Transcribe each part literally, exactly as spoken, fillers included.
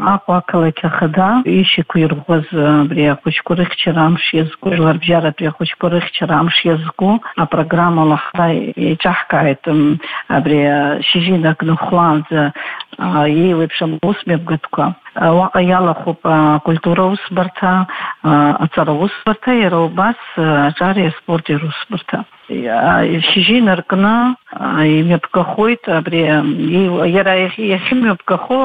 Аҟәа ақалақь ахада ишьақәа ирӷәӷәаз абри ахәыҷқәа рыхьчара амш иазку, жәларбжьаратәи ахәыҷқәа рыхьчара амш иазку апрограммала ҳара еиҿаҳкааит абри шьыжьынак ныхәлаанӡа еиуеиԥшым аусмҩаԥгатәқәа. Уаҟа иалахәуп акультура аусбарҭа, аҵара аусбарҭа, иара убас аҿари аспорти русбарҭа. Шьыжьинаркны имҩаԥгахоит абри иара иахьымҩаԥгахо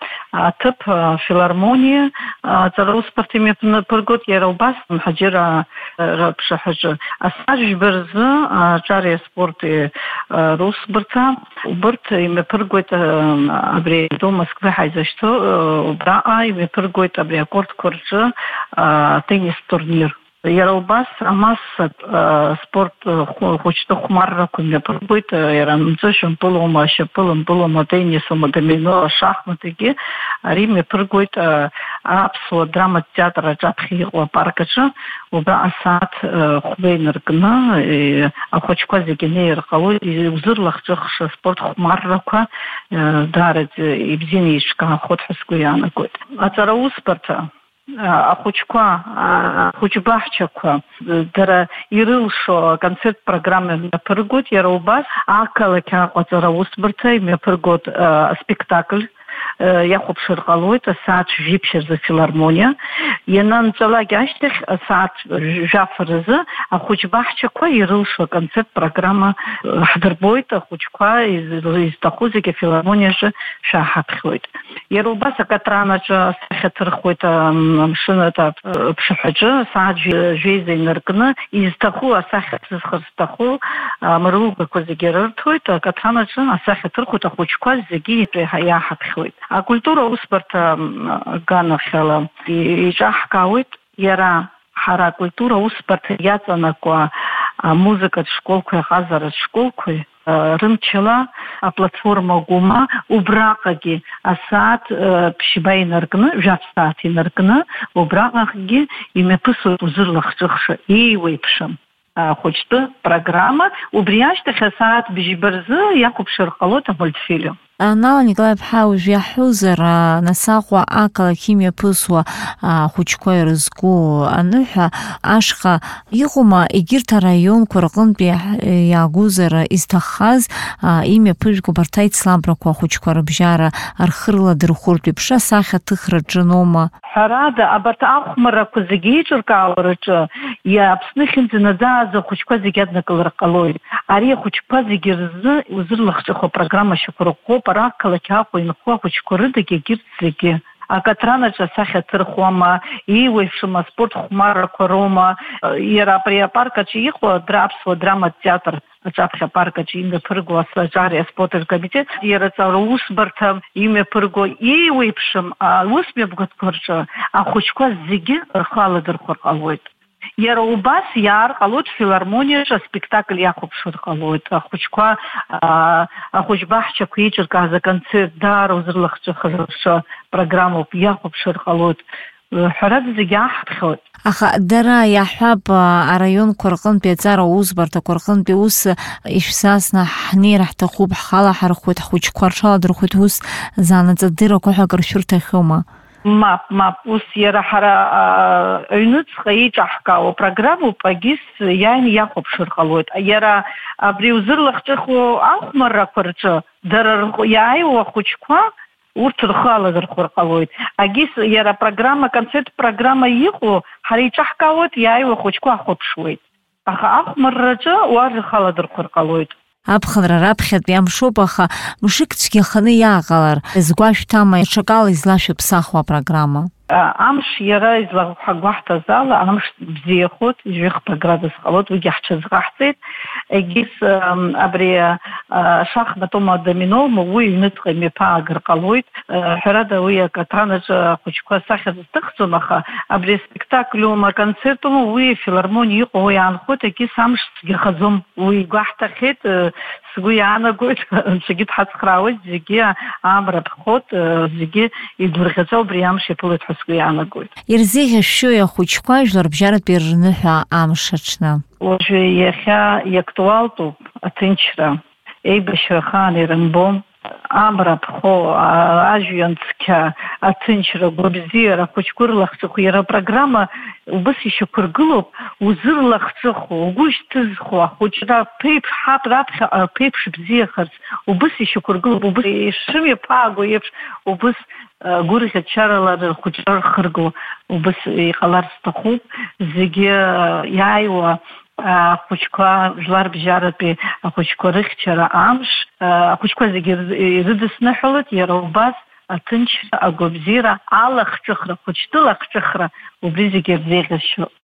аҭыԥ филармониа аҵара аусбарҭа имҩаԥыргоит, иара убас Мҳаџьыра рыԥшаҳәаҿы. Асааҭ жәба рзы аҿари аспорти русбарҭа убырҭ имҩаԥыргоит абри Дом Москвы ҳаизашьҭу убраҟа имҩаԥыргоит абри акортқәа рҿы атеннис турнир. Иара убас амассатә спорт хәыҷтәы хәмаррақәа имҩаԥыргоит, иара амҵы шьампылума, ашьапылампылума, атеннисума, адомино, ашахматгьы ари имҩаԥыргоит аԥсуа драматә театр аҿаԥхьа иҟоу апарк аҿы. Убраҟа асааҭ хәба инаркны ахәыҷқәа зегьы неир ҟалоит, узырлахҿыхша спорт хәмаррақәа даараӡа ибзианы еиҿкаахоит ҳәа сгәы иаанагоит. Аҵара аусбарҭа ахәыҷқәа, ахәыҷбаҳчақәа дара ирылшо аконцерт программа имҩаԥыргоит, иара убас ақалақь Аҟәа аҵара аусбарҭа имҩаԥыргоит спектакль иахәаԥшыр ҟалоит асааҭ жәиԥшь рзы филармониа. Иананҵәалак ашьҭахь асааҭ жәаф рзы ахәыҷбаҳчақәа ирылшо аконцерт программа ҳдырбоит, ахәыҷқәа изҭаху зегьы афилармониаҿы шәааҳаԥхьоит. Иара убас акаҭранаҿы асахьа ҭырхуеит амшын аԥшаҳәаҿы, асааҭ жәеиза инаркны изҭаху асахьа ҭызхыр зҭаху амырлугақәа зегьы рырҭоит, акаҭранаҿы асахьа ҭырхуеит, ахәыҷқәа зегьы иааҳаԥхьоит. Акультура аусбарҭа ганахьала еиҿаҳкаауеит, иара ҳара акультура аусбарҭа иаҵанакуа амузыкатә школқәеи аҟазаратә школқәеи рымчала аплатформа гәыма убраҟагьы асааҭ ԥшьба инаркны, жәаф сааҭ инаркны, убраҟагьы имҩаԥысуеит узырлахҿыхша еиуеиԥшым хәыҷтәы программа. Убри ашьҭахь асааҭ бжьба рзы иахәаԥшыр ҟалоит амультфильм. Нала Николаи-ԥҳа уажә иаҳҳәозар, нас Аҟәа ақалақь имҩаԥысуа ахәыҷқәа ирызку аныҳәа ашҟа иҟоума егьырҭ араионқәа рҟынтәи иаагозар изҭаххаз имҩаԥыжәго абарҭ аицламбрақәа ахәыҷқәа рыбжьара рхырладырхәыртә еиԥш асахьа ҭыхра ҿыноума? Ҳәарада, абарҭ ахәмаррақәа зегьы еиҿыркаауараҿы Аԥсны ихьынӡанаӡааз ахәыҷқәа зегьы аднакылар ҟалоит. Ари ахәыҷқәа зегьы рзы узырлахҿыхуа программа шьақәырӷәӷәоуп, ара ақалақь Аҟәа инхо ахәыҷқәа рыдагьы егьырҭ зегьы. Акаҭранаҿы асахьа ҭырхуама, еиуеиԥшым аспорт хәмаррақәа роума, иара абри апарк аҿы иҟоу аԥсуа драматә театр аҿаԥхьа апарк аҿы имҩаԥырго аҿари аспорти ркомитет, иара аҵара аусбарҭа имҩаԥырго еиуеиԥшым аусмҩаԥгатәқәа рҿы ахәыҷқәа зегьы рхы аладырхәыр ҟалоит. Иара убас иаар ҟалоит филармониаҿы аспектакль иахәаԥшыр ҟалоит. Ахәыҷқәа ахәыҷбаҳчақәа еиҿыркааз аконцерт даара узырлахҿыхша программоуп, иахәаԥшыр ҟалоит. Ҳәарада зегьы ааҳаԥхьоит. Аха дара иаҳҳәап араионқәа рҟынтәи аҵара аусбарҭақәа рҟынтәи ус ишәзасны ҳнеира ҳҭахуп, ҳхала ҳархәоит, ҳхәыҷқәа рҽаладырхәоит, ус занаҵадырақәа ҳәа акыр шәырҭахьоума? Мап, мап, ус иара ҳара аҩныҵҟа еиҿаҳкаауа программоуп, агьыс иааины иахәаԥшыр ҟалоит. Иара абри узырлахҿыхуа ахәмаррақәа рҿы дара иааиуа ахәыҷқәа урҭ рхы аладырхәыр ҟалоит. Агьыс иара программа, концерт программа иҟоу ҳара еиҿаҳкаауеит, иааиуа ахәыҷқәа ҳахәаԥшуеит. Аха ахәмарраҿы уа рхы аладырхәыр ҟалоит. Аԥхынра раԥхьатәи амшоуп, аха мшык цәгьаханы иааҟалар, згәашәҭама ҽакала излашәыԥсахуа апрограмма? Амш иара излахәҳагәаҳҭаз ала амш бзиахоит, ижәҩахԥа градус ҟалоит, уигьы ҳҽазҟаҳҵеит. Егьыс абри шахматома, адоминома уи аҩныҵҟа имҩаԥаагар ҟалоит. Ҳәарада уи акаҭранаҿы ахәыҷқәа асахьа зҭыхӡом, аха абри аспектакльома, аконцертома уи филармониа иҟоу уи аанхоит, егьыс амш цәгьахаӡом, уи игәаҳҭахьеит, сгәы иаанагоит, анцәагьы дҳацхраауеит, зегьы амра ԥхоит, зегьы игәырӷьаҵәа убри амш иԥылоит ҳәа сгәы иаанагоит. Ирзеиӷьашәшьои ахәыҷқәа жәларбжьаратәи рныҳәа амш аҽны? Уажәы иахьа иактуалтәуп аҭынчра, еибашьра ахаан ирымбом, Амра ԥхо ажәҩан цқьа аҭынчра гәабзиара ахәыҷқәа ырлахҿыху иара апрограмма убас ишьақәыргылоуп узырлахҿыху, угәы шьҭызхуа ахәыҷра ԥеиԥш ҳап раԥхьаҟа ԥеиԥш бзиахарц убас ишьақәыргылоуп, убас ишымҩаԥааго еиԥш убас гәырӷьа-чарала рхәыҷра рхырго убас иҟаларц сҭахуп. Зегьы иааиуа ахәыҷқәа жәларбжьаратәи ахәыҷқәа рыхьчара амш ахәыҷқәа зегьы ирыдысныҳәалоит иара убас аҭынчра, агәабзиара, алахҿыхра, хәыҷтәы лахҿыхра убри зегьы ирзеиӷьасшьо.